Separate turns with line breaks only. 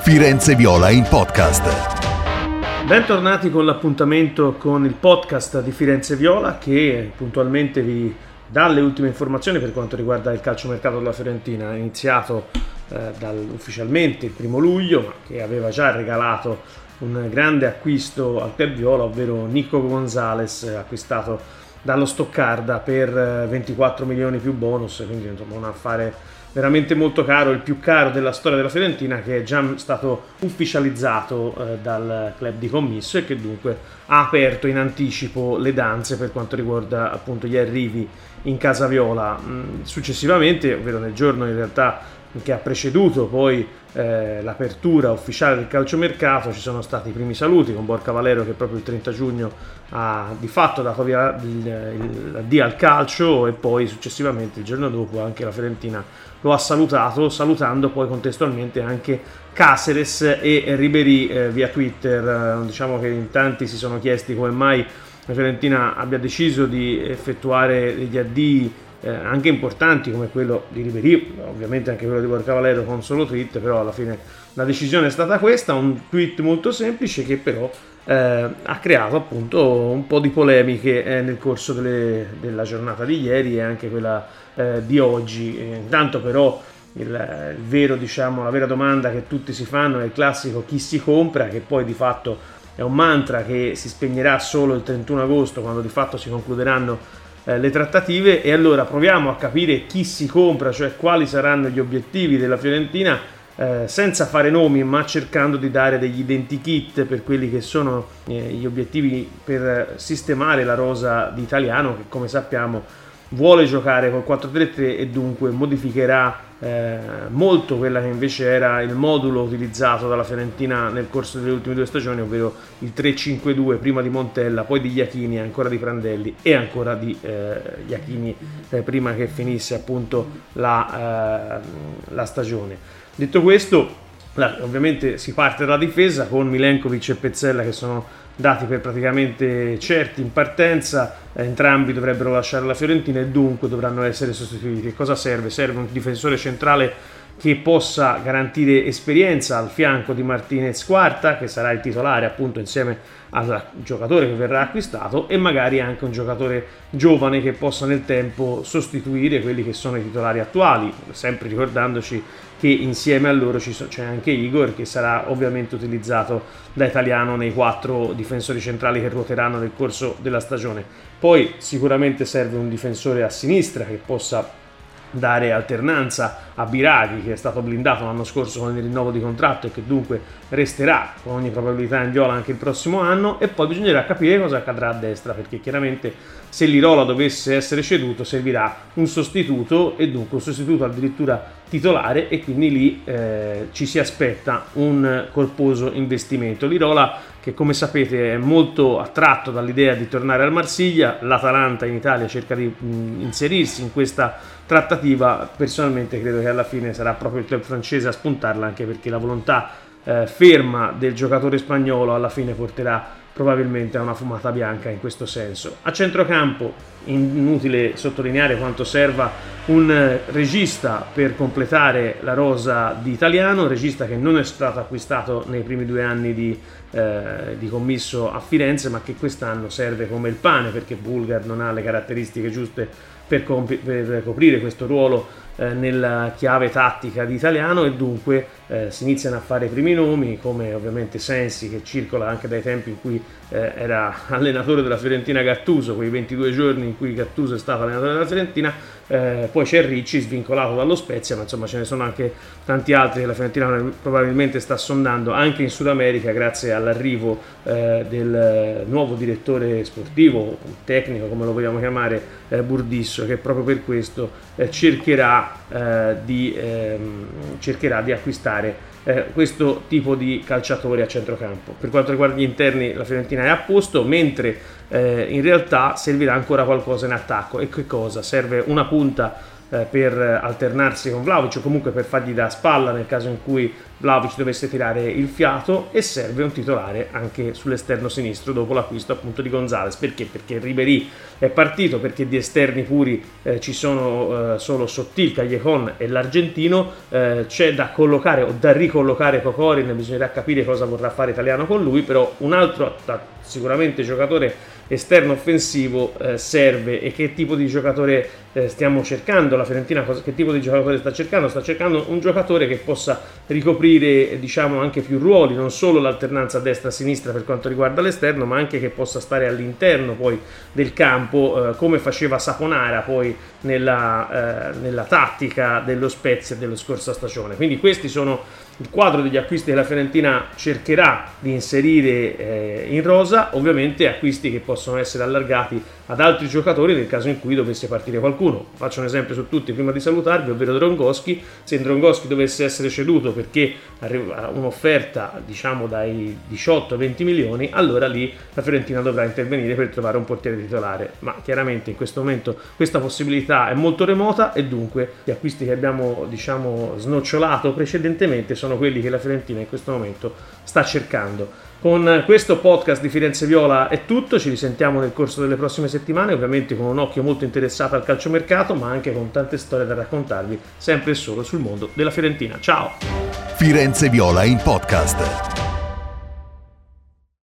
Firenze Viola in podcast.
Bentornati con l'appuntamento con il podcast di Firenze Viola che puntualmente vi dà le ultime informazioni per quanto riguarda il calciomercato della Fiorentina. È iniziato ufficialmente il 1 luglio, ma che aveva già regalato un grande acquisto al club viola, ovvero Nico Gonzalez, acquistato dallo Stoccarda per 24 milioni più bonus, quindi insomma un affare veramente molto caro, il più caro della storia della Fiorentina, che è già stato ufficializzato dal club di commisso e che dunque ha aperto in anticipo le danze per quanto riguarda appunto gli arrivi in casa viola. Successivamente, ovvero nel giorno in realtà che ha preceduto poi l'apertura ufficiale del calciomercato, ci sono stati i primi saluti con Borca Valero, che proprio il 30 giugno ha di fatto dato via l'addio al calcio, e poi successivamente il giorno dopo anche la Fiorentina lo ha salutando poi contestualmente anche Caceres e Ribéry via Twitter. Diciamo che in tanti si sono chiesti come mai la Fiorentina abbia deciso di effettuare degli addii anche importanti come quello di Ribéry, ovviamente anche quello di Borca Valero con solo tweet, però alla fine la decisione è stata questa, un tweet molto semplice che però ha creato appunto un po' di polemiche nel corso della giornata di ieri e anche quella di oggi. Intanto però la vera domanda che tutti si fanno è il classico chi si compra, che poi di fatto è un mantra che si spegnerà solo il 31 agosto, quando di fatto si concluderanno le trattative. E allora proviamo a capire chi si compra, cioè quali saranno gli obiettivi della Fiorentina, senza fare nomi ma cercando di dare degli identikit per quelli che sono gli obiettivi per sistemare la rosa di Italiano, che come sappiamo vuole giocare col 4-3-3 e dunque modificherà molto quella che invece era il modulo utilizzato dalla Fiorentina nel corso delle ultime 2 stagioni, ovvero il 3-5-2, prima di Montella, poi di Iachini, ancora di Prandelli e ancora di Iachini prima che finisse appunto la stagione. Detto questo, ovviamente si parte dalla difesa con Milenkovic e Pezzella, che sono dati per praticamente certi in partenza. Entrambi dovrebbero lasciare la Fiorentina e dunque dovranno essere sostituiti. Cosa serve? Serve un difensore centrale che possa garantire esperienza al fianco di Martinez Quarta, che sarà il titolare appunto insieme al giocatore che verrà acquistato, e magari anche un giocatore giovane che possa nel tempo sostituire quelli che sono i titolari attuali, sempre ricordandoci che insieme a loro c'è anche Igor, che sarà ovviamente utilizzato da Italiano nei 4 difensori centrali che ruoteranno nel corso della stagione. Poi sicuramente serve un difensore a sinistra che possa dare alternanza a Biraghi, che è stato blindato l'anno scorso con il rinnovo di contratto e che dunque resterà con ogni probabilità in viola anche il prossimo anno. E poi bisognerà capire cosa accadrà a destra, perché chiaramente se Lirola dovesse essere ceduto servirà un sostituto, e dunque un sostituto addirittura titolare, e quindi lì ci si aspetta un corposo investimento. Lirola, che come sapete è molto attratto dall'idea di tornare al Marsiglia, l'Atalanta in Italia cerca di inserirsi in questa trattativa. Personalmente credo che alla fine sarà proprio il club francese a spuntarla, anche perché la volontà ferma del giocatore spagnolo alla fine porterà probabilmente a una fumata bianca in questo senso. A centrocampo inutile sottolineare quanto serva un regista per completare la rosa di Italiano, regista che non è stato acquistato nei primi 2 anni di commisso a Firenze, ma che quest'anno serve come il pane, perché Bulgar non ha le caratteristiche giuste per coprire questo ruolo nella chiave tattica di Italiano, e dunque si iniziano a fare i primi nomi, come ovviamente Sensi, che circola anche dai tempi in cui era allenatore della Fiorentina Gattuso, quei 22 giorni in cui Gattuso è stato allenatore della Fiorentina. Poi c'è Ricci, svincolato dallo Spezia, ma insomma ce ne sono anche tanti altri che la Fiorentina probabilmente sta sondando anche in Sud America, grazie all'arrivo del nuovo direttore sportivo, tecnico come lo vogliamo chiamare, Burdisso, che proprio per questo cercherà di acquistare questo tipo di calciatori a centrocampo. Per quanto riguarda gli interni, la Fiorentina è a posto, mentre in realtà servirà ancora qualcosa in attacco. E che cosa? Serve una punta per alternarsi con Vlahovic, o comunque per fargli da spalla nel caso in cui Vlahovic dovesse tirare il fiato, e serve un titolare anche sull'esterno sinistro dopo l'acquisto appunto di Gonzalez. Perché? Perché Ribéry è partito, perché di esterni puri ci sono solo Sottil, Callejon e l'argentino. C'è da collocare o da ricollocare Kokorin, bisognerà capire cosa vorrà fare Italiano con lui, però un altro sicuramente giocatore esterno offensivo serve. E che tipo di giocatore stiamo cercando? La Fiorentina che tipo di giocatore sta cercando? Sta cercando un giocatore che possa ricoprire, diciamo, anche più ruoli, non solo l'alternanza destra-sinistra per quanto riguarda l'esterno, ma anche che possa stare all'interno poi del campo, come faceva Saponara poi nella tattica dello Spezia dello scorsa stagione. Quindi questi sono il quadro degli acquisti che la Fiorentina cercherà di inserire in rosa, ovviamente acquisti che possono essere allargati ad altri giocatori nel caso in cui dovesse partire qualcuno. Faccio un esempio su tutti prima di salutarvi, ovvero Drongoschi. Se Drongoschi dovesse essere ceduto perché arriva un'offerta, diciamo, dai 18-20 milioni, allora lì la Fiorentina dovrà intervenire per trovare un portiere titolare, ma chiaramente in questo momento questa possibilità è molto remota, e dunque gli acquisti che abbiamo, diciamo, snocciolato precedentemente sono quelli che la Fiorentina in questo momento sta cercando. Con questo podcast di Firenze Viola è tutto, ci risentiamo nel corso delle prossime settimane, ovviamente con un occhio molto interessato al calciomercato, ma anche con tante storie da raccontarvi, sempre e solo sul mondo della Fiorentina. Ciao!
Firenze Viola in podcast.